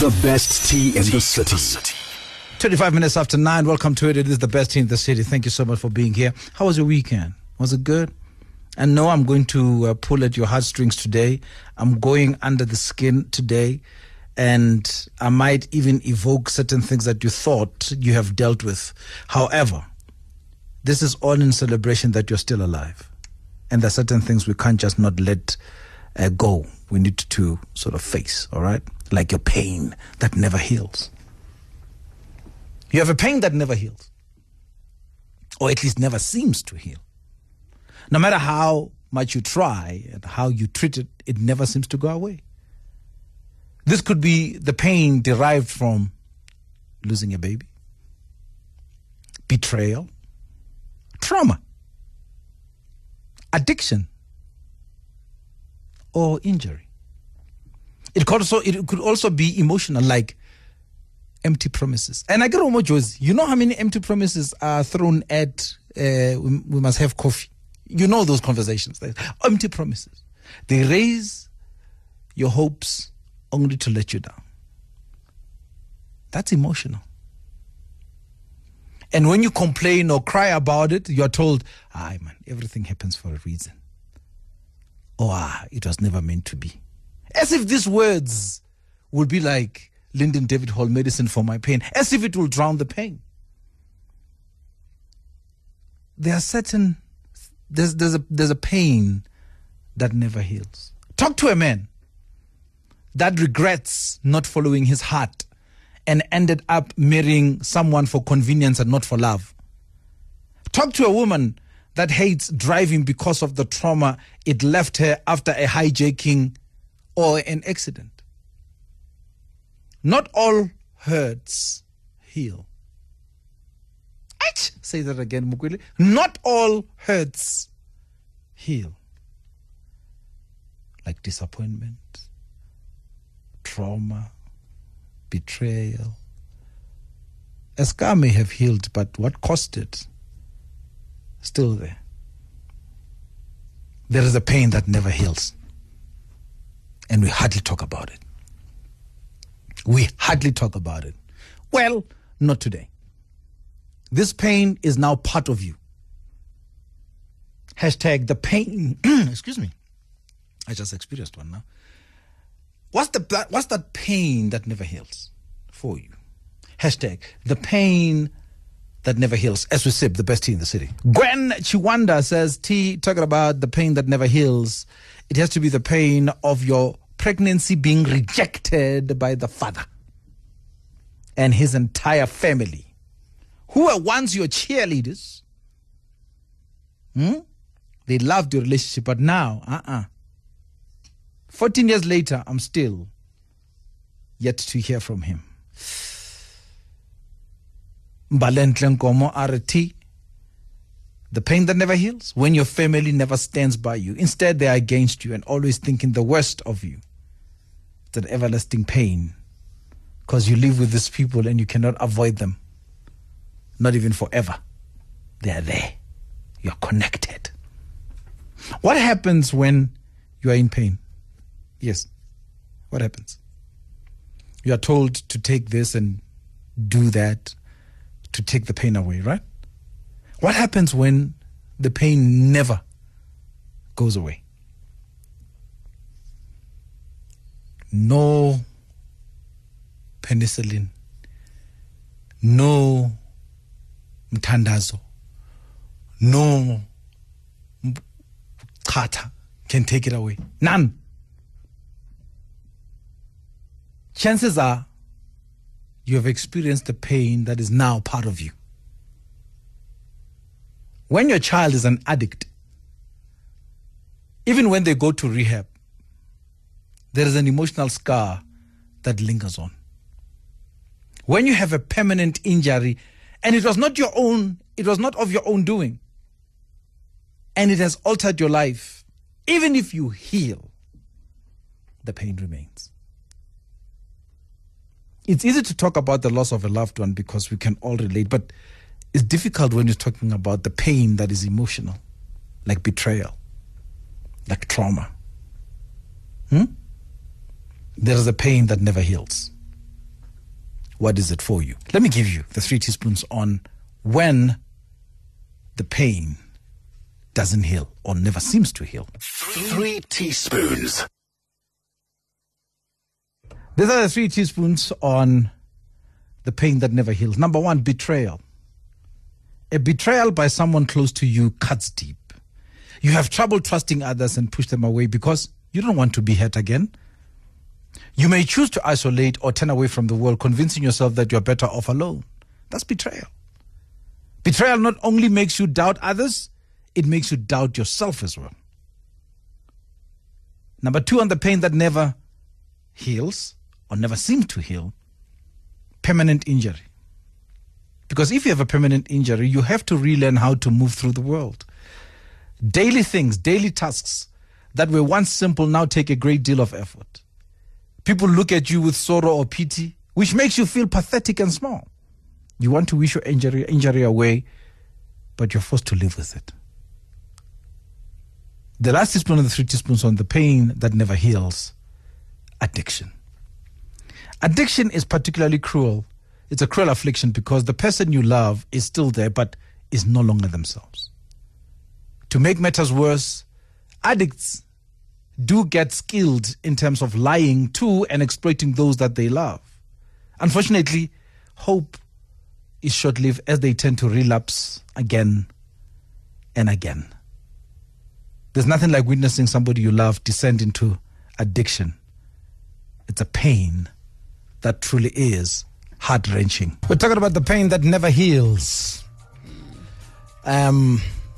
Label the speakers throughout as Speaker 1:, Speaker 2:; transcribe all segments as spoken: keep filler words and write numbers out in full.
Speaker 1: The best tea in the city.
Speaker 2: twenty-five minutes after nine. Welcome to it. It is the best tea in the city. Thank you so much for being here. How was your weekend? Was it good? And no, I'm going to uh, pull at your heartstrings today. I'm going under the skin today. And I might even evoke certain things that you thought you have dealt with. However, this is all in celebration that you're still alive. And there are certain things we can't just not let uh, go. We need to sort of face, all right? Like your pain that never heals. You have a pain that never heals. Or at least never seems to heal. No matter how much you try and how you treat it, it never seems to go away. This could be the pain derived from losing a baby, betrayal, trauma, addiction, or injury. It could also, it could also be emotional, like empty promises. And I get Omo Josie, you know how many empty promises are thrown at uh, we, we must have coffee. You know those conversations. Empty promises. They raise your hopes only to let you down. That's emotional. And when you complain or cry about it, you're told, ah, man, everything happens for a reason. Or, ah, it was never meant to be. As if these words would be like Lyndon David Hall, medicine for my pain. As if it will drown the pain. There are certain, there's, there's, a, there's a pain that never heals. Talk to a man that regrets not following his heart and ended up marrying someone for convenience and not for love. Talk to a woman that hates driving because of the trauma it left her after a hijacking or an accident. Not all hurts heal. Ach! Say that again, Mukwele. Not all hurts heal. Like disappointment, trauma, betrayal. A scar may have healed, but what caused it? Still there. There is a pain that never heals. And we hardly talk about it. We hardly talk about it. Well, not today. This pain is now part of you. Hashtag the pain. Excuse me. I just experienced one now. What's the what's that pain that never heals for you? Hashtag the pain that never heals. As we sip the best tea in the city. Gwen Chiwanda says, T, talking about the pain that never heals, it has to be the pain of your pregnancy being rejected by the father and his entire family, who were once your cheerleaders. Hmm? They loved your relationship, but now, uh-uh. fourteen years later, I'm still yet to hear from him. Mbalentle Nkomo R T, the pain that never heals, when your family never stands by you. Instead, they are against you and always thinking the worst of you. It's an everlasting pain because you live with these people and you cannot avoid them. Not even forever. They are there. You are connected. What happens when you are in pain? Yes. What happens? You are told to take this and do that to take the pain away, right? What happens when the pain never goes away? No penicillin, no mthandazo, no kata can take it away. None. Chances are you have experienced the pain that is now part of you. When your child is an addict, even when they go to rehab, there is an emotional scar that lingers on. When you have a permanent injury, and it was not your own, it was not of your own doing, and it has altered your life, even if you heal, the pain remains. It's easy to talk about the loss of a loved one because we can all relate, but it's difficult when you're talking about the pain that is emotional, like betrayal, like trauma. Hmm? There is a pain that never heals. what is it for you? Let me give you the three teaspoons on when the pain doesn't heal or never seems to heal.
Speaker 1: Three teaspoons.
Speaker 2: These are the three teaspoons on the pain that never heals. Number one, betrayal. A betrayal by someone close to you cuts deep. You have trouble trusting others and push them away because you don't want to be hurt again. You may choose to isolate or turn away from the world, convincing yourself that you're better off alone. That's betrayal. Betrayal not only makes you doubt others, it makes you doubt yourself as well. Number two, on the pain that never heals or never seems to heal, permanent injury. Because if you have a permanent injury, you have to relearn how to move through the world. Daily things, daily tasks that were once simple now take a great deal of effort. People look at you with sorrow or pity, which makes you feel pathetic and small. You want to wish your injury, injury away, but you're forced to live with it. The last teaspoon of the three teaspoons on the pain that never heals, addiction. Addiction is particularly cruel. It's a cruel affliction because the person you love is still there, but is no longer themselves. To make matters worse, addicts do get skilled in terms of lying to and exploiting those that they love. Unfortunately, hope is short-lived as they tend to relapse again and again. There's nothing like witnessing somebody you love descend into addiction. It's a pain that truly is heart-wrenching. We're talking about the pain that never heals. Um,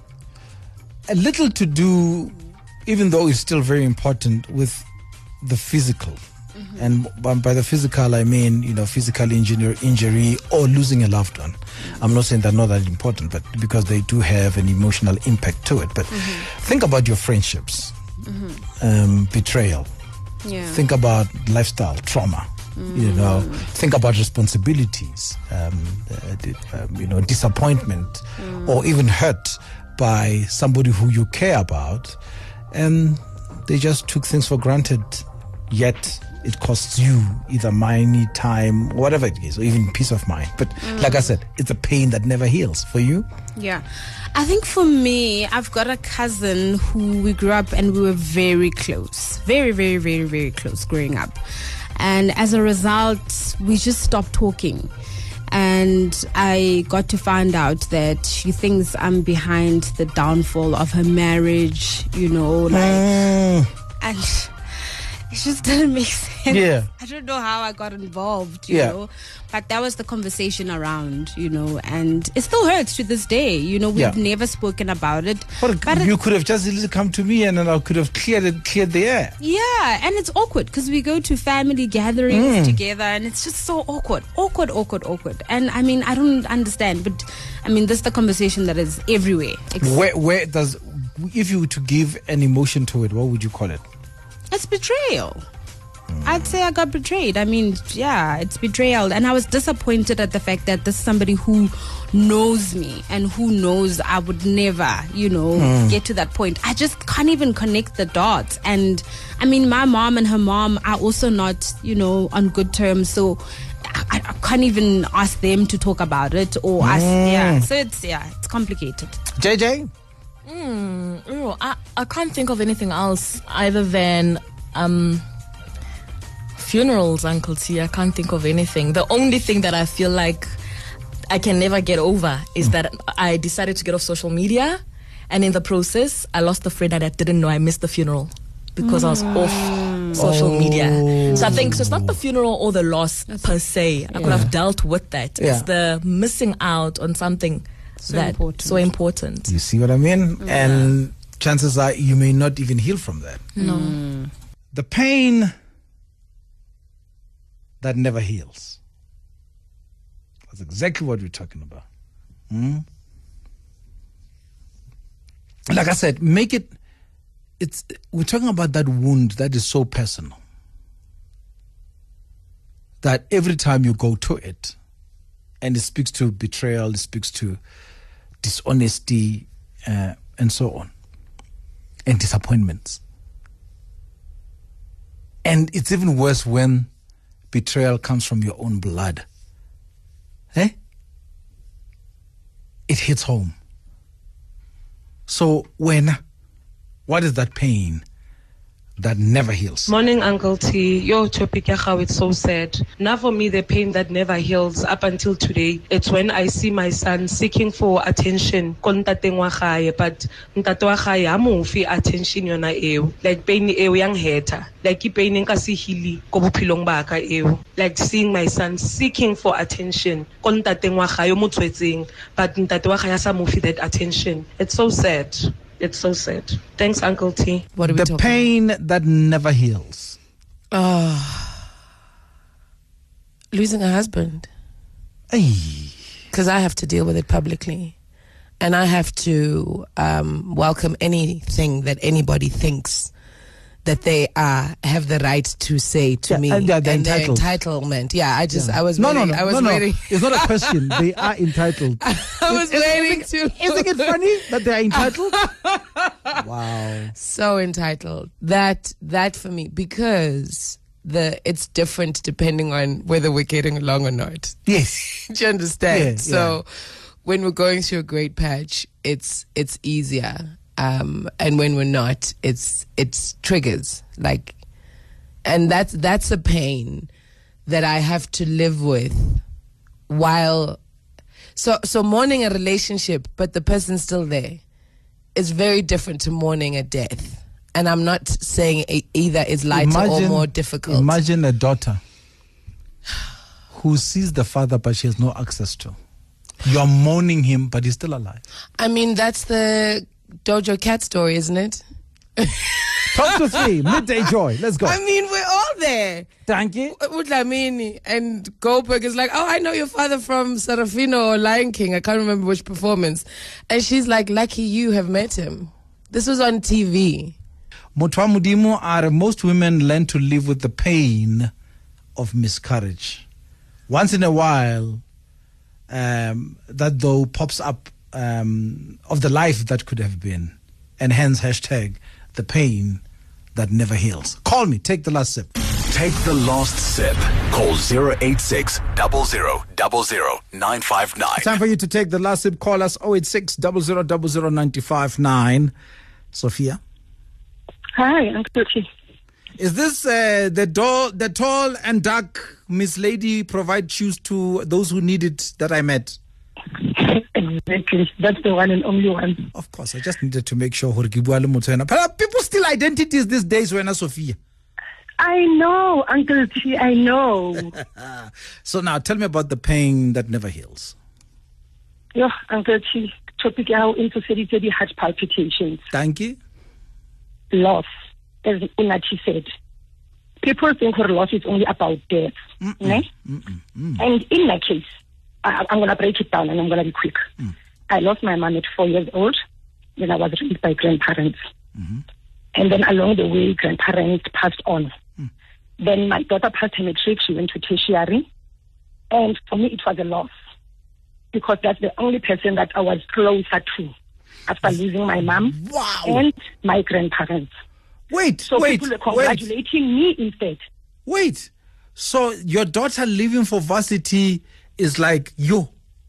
Speaker 2: a little to do, even though it's still very important, with the physical. Mm-hmm. And by, by the physical, I mean, you know, physical injury, injury or losing a loved one. Mm-hmm. I'm not saying they're not that important, but because they do have an emotional impact to it. But mm-hmm. think about your friendships, mm-hmm. um, betrayal. Yeah. Think about lifestyle trauma. Mm. You know, think about responsibilities, um, uh, um, you know, disappointment, mm. or even hurt by somebody who you care about, and they just took things for granted, yet it costs you either money, time, whatever it is, or even peace of mind. But mm. like I said, it's a pain that never heals. For you?
Speaker 3: Yeah. I think for me, I've got a cousin who we grew up and we were very close. Very, very, very, very close growing up. And as a result, we just stopped talking. And I got to find out that she thinks I'm behind the downfall of her marriage, you know, like, mm. and it just didn't make sense.
Speaker 2: Yeah.
Speaker 3: I don't know how I got involved, you
Speaker 2: yeah.
Speaker 3: know, but that was the conversation around, you know, and it still hurts to this day. You know, we've yeah. never spoken about it.
Speaker 2: But, but you it, could have just come to me and then I could have cleared it, cleared the air.
Speaker 3: Yeah, and it's awkward because we go to family gatherings mm. together and it's just so awkward, awkward, awkward, awkward. And I mean, I don't understand, but I mean, this is the conversation that is everywhere.
Speaker 2: Where, where does, if you were to give an emotion to it, what would you call it?
Speaker 3: It's betrayal. Mm. I'd say I got betrayed. I mean, yeah, it's betrayal. And I was disappointed at the fact that this is somebody who knows me and who knows I would never, you know, mm. get to that point. I just can't even connect the dots. And I mean, my mom and her mom are also not, you know, on good terms. So I, I can't even ask them to talk about it or mm. ask, yeah. So it's, yeah, it's complicated.
Speaker 2: J J?
Speaker 4: Mm, oh, I, I can't think of anything else other than um, funerals, Uncle T. I can't think of anything. The only thing that I feel like I can never get over is mm. that I decided to get off social media, and in the process, I lost a friend and I didn't know I missed the funeral because mm. I was off social oh. media. So I think so it's not the funeral or the loss That's per se. I yeah. could have dealt with that. Yeah. It's the missing out on something So that important. so important.
Speaker 2: You see what I mean? Yeah. And chances are you may not even heal from that.
Speaker 4: No.
Speaker 3: Mm.
Speaker 2: The pain that never heals. That's exactly what we're talking about. Mm? Like I said, make it, it's, we're talking about that wound that is so personal. That every time you go to it, and it speaks to betrayal, it speaks to dishonesty, uh, and so on, and disappointments. And it's even worse when betrayal comes from your own blood. eh? It hits home. So when, what is that pain that never heals?
Speaker 5: Morning, Uncle T. Your topic, how it's so sad. Now for me, the pain that never heals up until today, it's when I see my son seeking for attention. But ntate wa gae amufi attention yona eo. Like pain eo yang heta. Like pain nka si hili ko bophelong ba ka eo. Like seeing my son seeking for attention. Ko ntate wa gae mo tswetseng, but ntate wa gae sa mufi that attention. It's so sad. It's so sad. Thanks, Uncle T.
Speaker 2: What are we the talking pain about? That never heals.
Speaker 6: Oh, losing a husband.
Speaker 2: Because
Speaker 6: I have to deal with it publicly. And I have to um, welcome anything that anybody thinks that they are have the right to say to
Speaker 2: yeah,
Speaker 6: me.
Speaker 2: And, and
Speaker 6: and
Speaker 2: their
Speaker 6: entitlement. Yeah, I just,
Speaker 2: yeah.
Speaker 6: I was
Speaker 2: no,
Speaker 6: waiting.
Speaker 2: No, no,
Speaker 6: I was
Speaker 2: no,
Speaker 6: waiting.
Speaker 2: No. It's not a question. They are entitled.
Speaker 6: I was
Speaker 2: is,
Speaker 6: waiting
Speaker 2: is,
Speaker 6: to.
Speaker 2: Isn't it funny that they are entitled? Wow.
Speaker 6: So entitled. That, that for me, because the it's different depending on whether we're getting along or not.
Speaker 2: Yes.
Speaker 6: Do you understand?
Speaker 2: Yeah,
Speaker 6: so
Speaker 2: yeah.
Speaker 6: when we're going through a great patch, it's it's easier. Um, and when we're not, it's it's triggers like, and that's that's a pain that I have to live with while. So so mourning a relationship, but the person's still there, is very different to mourning a death. And I'm not saying e- either is lighter imagine, or more difficult.
Speaker 2: Imagine a daughter who sees the father, but she has no access to. You're mourning him, but he's still alive.
Speaker 6: I mean, that's the Dojo Cat story, isn't it?
Speaker 2: Top to three, midday joy. Let's go.
Speaker 6: I mean, we're all there.
Speaker 2: Thank you.
Speaker 6: Udlamini and Goldberg is like, oh, I know your father from Serafino or Lion King. I can't remember which performance. And she's like, lucky you have met him. This was on T V.
Speaker 2: Motwa Mudimu are most women learn to live with the pain of miscarriage. Once in a while, um, that though pops up um, of the life that could have been. And hence hashtag the pain that never heals. Call me. Take the last sip.
Speaker 1: Take the last sip. Call zero eight six, zero zero zero zero, nine five nine.
Speaker 2: Time for you to take the last sip. Call us zero eight six, zero zero zero zero, nine five nine. Sophia.
Speaker 7: Hi, Uncle T.
Speaker 2: Is this uh, the, tall, the tall and dark Miss Lady provide shoes to those who need it that I met?
Speaker 7: Exactly. That's the one and only one.
Speaker 2: Of course. I just needed to make sure. People still identities these days when Sophia.
Speaker 7: I know, Uncle T, I know.
Speaker 2: So now tell me about the pain that never heals.
Speaker 7: Yeah, Uncle T, topic out into city heart palpitations.
Speaker 2: Thank you.
Speaker 7: Loss, as Unachi said. People think her loss is only about death.
Speaker 2: Mm-mm,
Speaker 7: né?
Speaker 2: mm-mm, mm.
Speaker 7: And in my case, I, I'm going to break it down and I'm going to be quick.
Speaker 2: Mm.
Speaker 7: I lost my mom at four years old. Then I was raised by grandparents.
Speaker 2: Mm-hmm.
Speaker 7: And then along the way, grandparents passed on.
Speaker 2: Mm.
Speaker 7: Then my daughter passed her matric. She went to tertiary. And for me, it was a loss. Because that's the only person that I was closer to after losing my mom
Speaker 2: wow.
Speaker 7: and my grandparents.
Speaker 2: Wait,
Speaker 7: so
Speaker 2: wait,
Speaker 7: people were congratulating
Speaker 2: wait.
Speaker 7: me instead.
Speaker 2: Wait. So your daughter leaving for varsity is like, yo,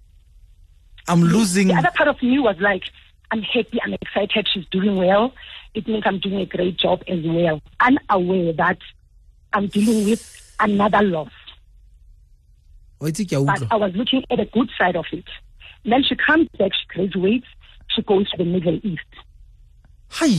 Speaker 2: I'm losing.
Speaker 7: The other part of me was like, I'm happy, I'm excited, she's doing well. It means I'm doing a great job as well. Unaware that I'm dealing with another loss. But I was looking at the good side of it. Then she comes back, she graduates, she goes to the Middle East.
Speaker 2: Hi.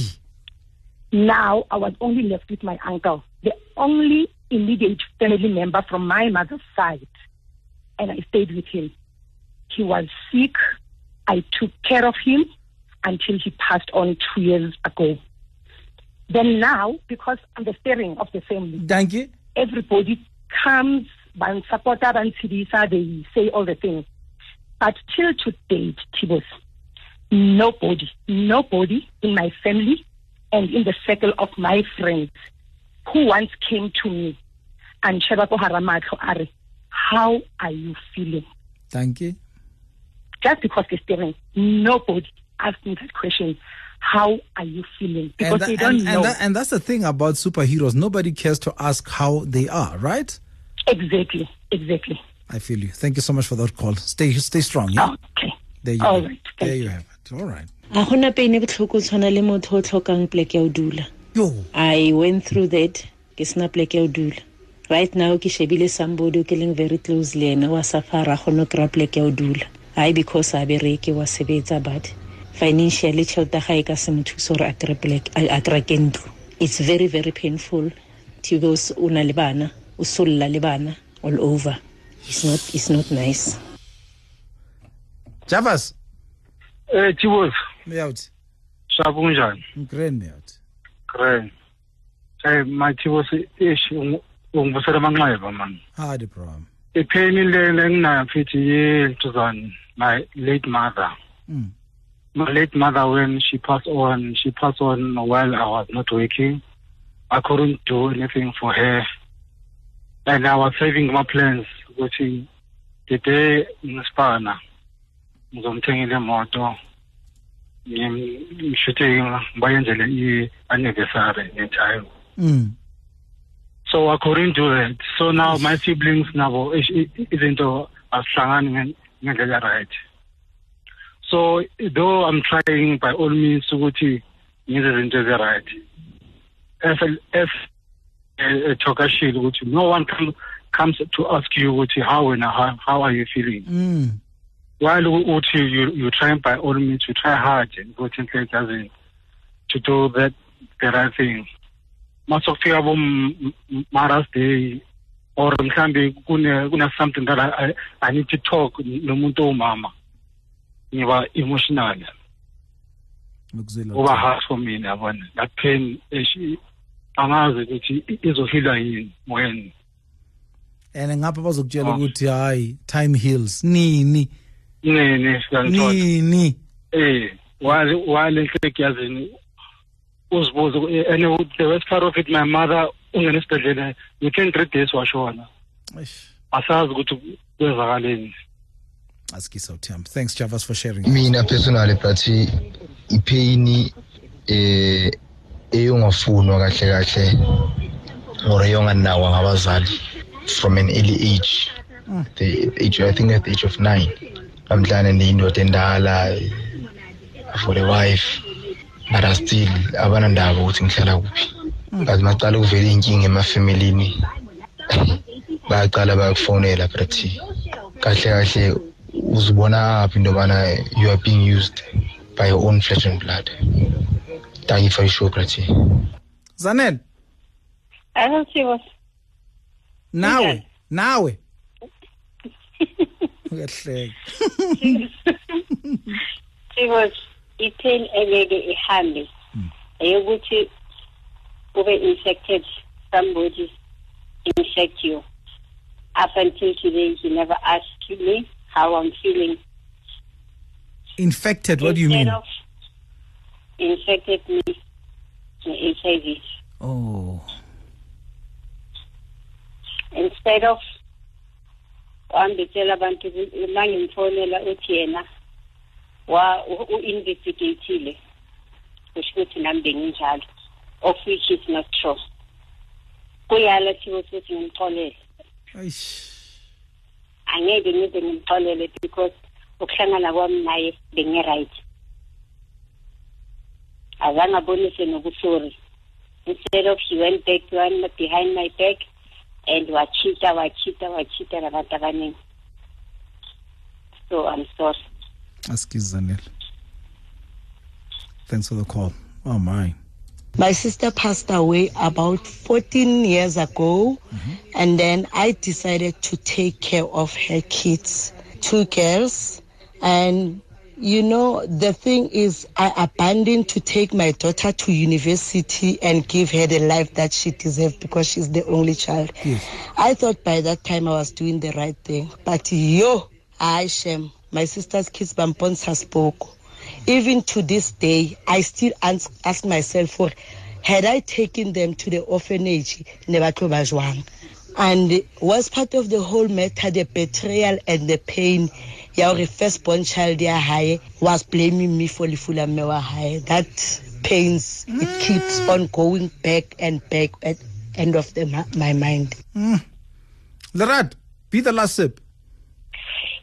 Speaker 7: Now I was only left with my uncle, the only immediate family member from my mother's side. And I stayed with him. He was sick. I took care of him until he passed on two years ago. Then now, because I'm the steering of the family,
Speaker 2: thank you.
Speaker 7: Everybody comes, ban supporter, ban sidisa, they say all the things. But till to date, Tibos, nobody, nobody in my family and in the circle of my friends who once came to me and Shebako Haramatho Are, how are you feeling?
Speaker 2: Thank you.
Speaker 7: Just because they're staring, nobody asked me that question. How are you feeling? Because
Speaker 2: and
Speaker 7: they don't
Speaker 2: and,
Speaker 7: know.
Speaker 2: And, that, and that's the thing about superheroes. Nobody cares to ask how they are, right?
Speaker 7: Exactly, exactly.
Speaker 2: I feel you. Thank you so much for that call. Stay stay strong. Yeah?
Speaker 7: Okay.
Speaker 2: There you
Speaker 7: All
Speaker 2: have
Speaker 7: right.
Speaker 2: it. There you have it. All right.
Speaker 8: A gona pain e botlhoko tshwana le motho o tlhokang pleke ya o dula.
Speaker 2: Yo.
Speaker 8: I went through that. Ke sena pleke ya o dula. Right now ke shebile somebody o keleng very close le ena wa safara gona kra pleke ya o dula. Ai because a bereke wa sebetsa but financially tšhelete ga e ka se mothuso re a kry pleke a kry kentlo. It's very very painful. Tibos una le bana, o solla le bana all over. It's not it's not nice.
Speaker 2: Javas.
Speaker 9: Eh Tibos.
Speaker 2: Meyauthi.
Speaker 9: Shabu njani?
Speaker 2: Ngren meyauthi.
Speaker 9: Great. Hey, my Tibos ish ungibusela amanxeba man.
Speaker 2: Hi the problem.
Speaker 9: Ipain le nginayo mfethu ye Tuzan, my late mother.
Speaker 2: Mm.
Speaker 9: My late mother, when she passed on, she passed on while I was not working. I couldn't do anything for her. And I was saving my plans, which is the day in Spana. Ngizomthengile imoto. Ngishuthe bayenzele i-anniversary ngetime.
Speaker 2: Mm.
Speaker 9: So I couldn't do it. So now my siblings now isn't asihlangani ngendlela right. So though I'm trying by all means ukuthi ngize izinto ezi right. As as a Chokashil, which no one come, comes to ask you which how and how, how are you feeling.
Speaker 2: Mm.
Speaker 9: While which you you try by all means you try hard and go to to do that the right thing. Masokufika bo Mother's Day or mhlambe kune kuna something that I, I I need to talk nomuntu omama. Ngiba emotional. Over hard for me yabona. That pain she angazi ukuthi izohila yini when.
Speaker 2: And ngapha bazokutshela ukuthi hayi time heals nini
Speaker 9: nini
Speaker 2: nini
Speaker 9: eh wale wale nkekiyazini uzibuza and the worst part of it my mother ungena esibhedlela within three days washona asazi ukuthi kwezakaleni.
Speaker 2: Askisa uThemba. Thanks Javas for sharing.
Speaker 10: Mina personally prathi ipain eh eyongafunwa kahle kahle or eyonganawa ngabazali from an early age. Mm. The age, I think at the age of nine. I'm planning the indoor tendala for a wife, but I still abana ndaba ukuthi ngihlala kuphi. But maqala ukuvela inkinga emafamilini. Baqala bakufonela prathi. Kahle kahle uzibona aphi indobana you are being used by your own flesh and blood. Thank you for your show, prathi.
Speaker 2: Zanel.
Speaker 7: I don't see what.
Speaker 2: Nawe, nawe. Uyahleka.
Speaker 7: Because ipain engeke ihambe. Eyokuthi ube infected, somebody infect you. Up until today, he never asked me how I'm feeling.
Speaker 2: Infected? What do you mean?
Speaker 7: Of infected me with H I V.
Speaker 2: Oh.
Speaker 7: Instead of wambitela abantu mangimfonela uthi yena wa u-investigatile kusho ukuthi nami benginjalo, of which is not true. Kuyala thiwo ukuthi ngimxolele.
Speaker 2: Eish.
Speaker 7: Angeke ngize ngimxolele because ukuhlangana kwami naye bengi-right. Azange abonise nokusorry. Instead of he went back to one behind my back and wachita wachita wachita nabantu abaningi. So I'm sorry.
Speaker 2: Askiza Zanel. Thanks for the call. Oh my.
Speaker 8: My sister passed away about fourteen years ago, mm-hmm. and then I decided to take care of her kids, two girls. And, you know, the thing is, I abandoned to take my daughter to university and give her the life that she deserved because she's the only child.
Speaker 2: Yes.
Speaker 8: I thought by that time I was doing the right thing. But yo, I shame. My sister's kids, Bampons has spoke. Even to this day, I still ask, ask myself, for, had I taken them to the orphanage, and was part of the whole matter, the betrayal and the pain, your firstborn child high was blaming me for the full high. That pains, mm. it keeps on going back and back at end of the, my mind.
Speaker 2: Mm. Lerad, be the last sip.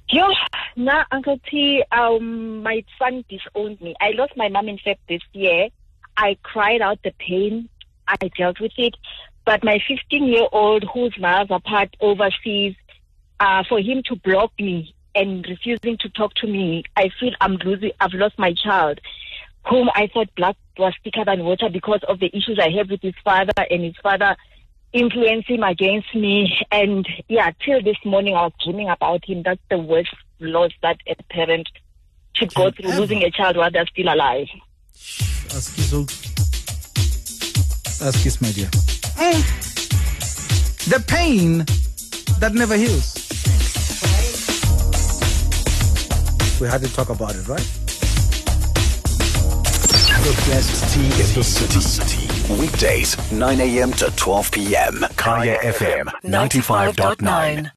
Speaker 11: Yo, now Uncle T, um, my son disowned me. I lost my mom, in fact, this year. I cried out the pain. I dealt with it. But my fifteen-year-old, who's miles apart overseas, uh, for him to block me and refusing to talk to me, I feel I'm losing. I've lost my child, whom I thought blood was thicker than water because of the issues I have with his father and his father influence him against me. And yeah, till this morning I was dreaming about him. That's the worst loss that a parent should go through, losing a child while they're still alive.
Speaker 2: Ask kiss, ask kiss, my dear. Mm. The pain that never heals. We had to talk about it, right?
Speaker 1: The best tea in the city. Weekdays, nine a.m. to twelve p.m. Kaya F M ninety-five point nine.